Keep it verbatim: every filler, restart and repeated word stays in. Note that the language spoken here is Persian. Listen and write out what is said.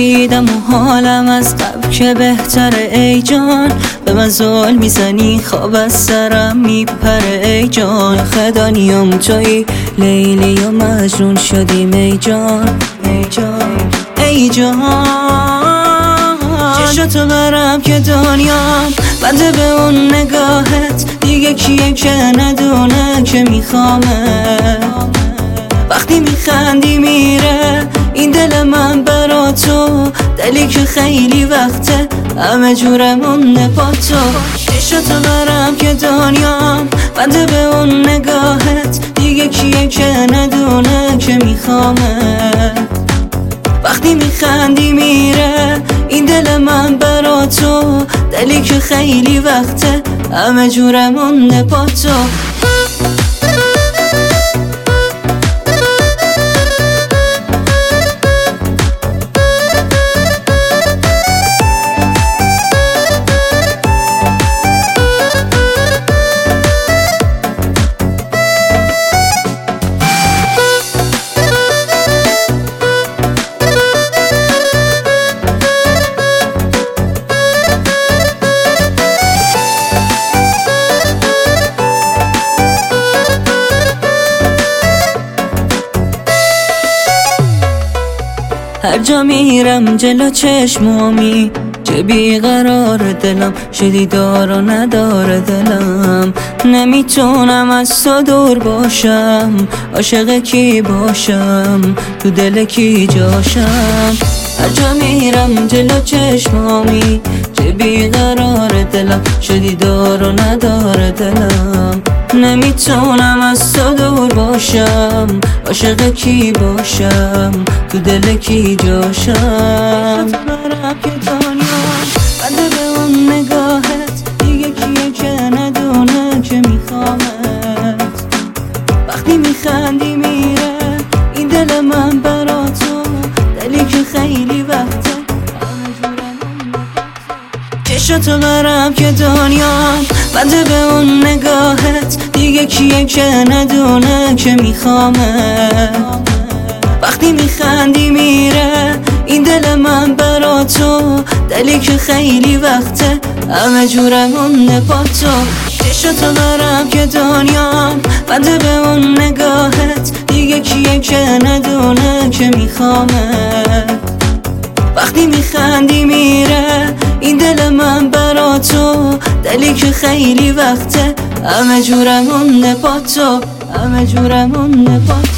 رسیدم و حالم از قبل که بهتره ای جان. به من ظلم میزنی خواب از سرم میپره ای جان. خدانیم توی لیلی و مجنون شدیم ای جان ای جان ای جان. چشاتو برم که دنیام بنده به اون نگاهت، دیگه کیه که ندونه که میخوامه. وقتی میخندی میره این دل من برا تو، دلی که خیلی وقته همه جورمونه با تو. چشاتو برم که دنیام بنده به اون نگاهت، دیگه کیه که ندونه که میخوامه. وقتی میخندی میره این دل من برا تو، دلی که خیلی وقته همه جورمونه با تو. هر جا میرم جلو چشمامی چه بیقرار دلم، شدی دار و نداره دلم. نمیتونم از تو دور باشم، عاشق کی باشم تو دل کی جاشم. هر جا میرم جلو چشمامی چه بیقرار دلم، شدی دار و نداره دلم. نمیتونم از تو دور باشم، عاشق کی باشم تو دل کی جاشم. برم که دنیام بنده به اون نگاهت، دیگه کیه که ندونه که میخوامت. وقتی میخندی میره این دل من برا تو، دلی که خیلی وقته چشاتو برم که دنیام بنده به اون نگاهت، دیگه کیه که ندونه که میخوامت. وقتی میخندی میره این دل من برا تو، دلی که خیلی وقته همه جورمونه با تو. چشاتو برم که دنیام بنده به اون نگاهت، دیگه کیه که ندونه که میخوامت. وقتی میخندی میره این دل من برا تو، دلی که خیلی وقته همه جورمونه با تو، همه جورمونه با تو.